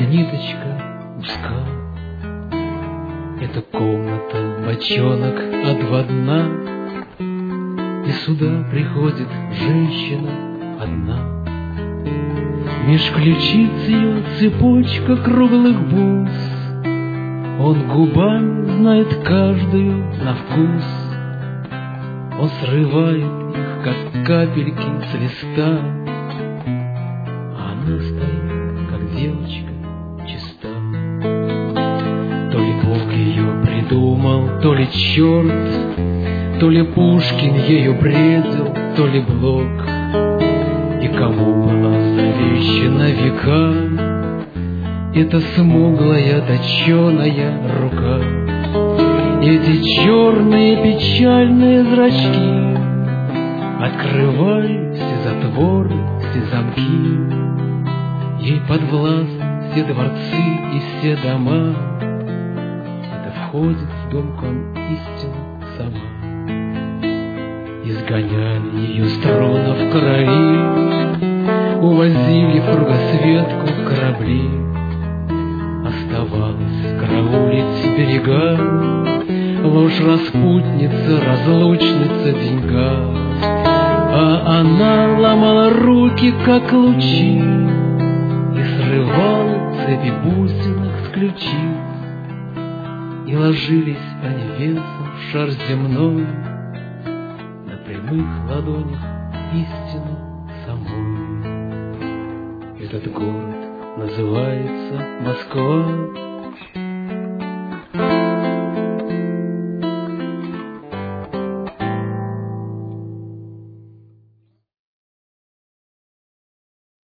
как ниточка узка. Эта комната бочонок отводна, и сюда приходит женщина одна. Меж ключиц ее цепочка круглых бус, он губами знает каждую на вкус. Он срывает их, как капельки с листа, а она стоит, как девочка, чиста. То ли Бог ее придумал, то ли черт, то ли Пушкин ею бредил, то ли Блок. И кому была завещана века эта смуглая, точеная рука? Эти черные печальные зрачки открывали все затворы, все замки. Ей подвластны все дворцы и все дома. Это входит в дом к вам истина сама. Изгоняли ее с трона в крови, увозили в кругосветку корабли. Оставалось караулить берега ложь распутница, разлучница деньга. А она ломала руки, как лучи, и срывала цепи бусинок с ключиц. И ложились они весом в шар земной, на прямых ладонях истину самой. Этот город называется Москва.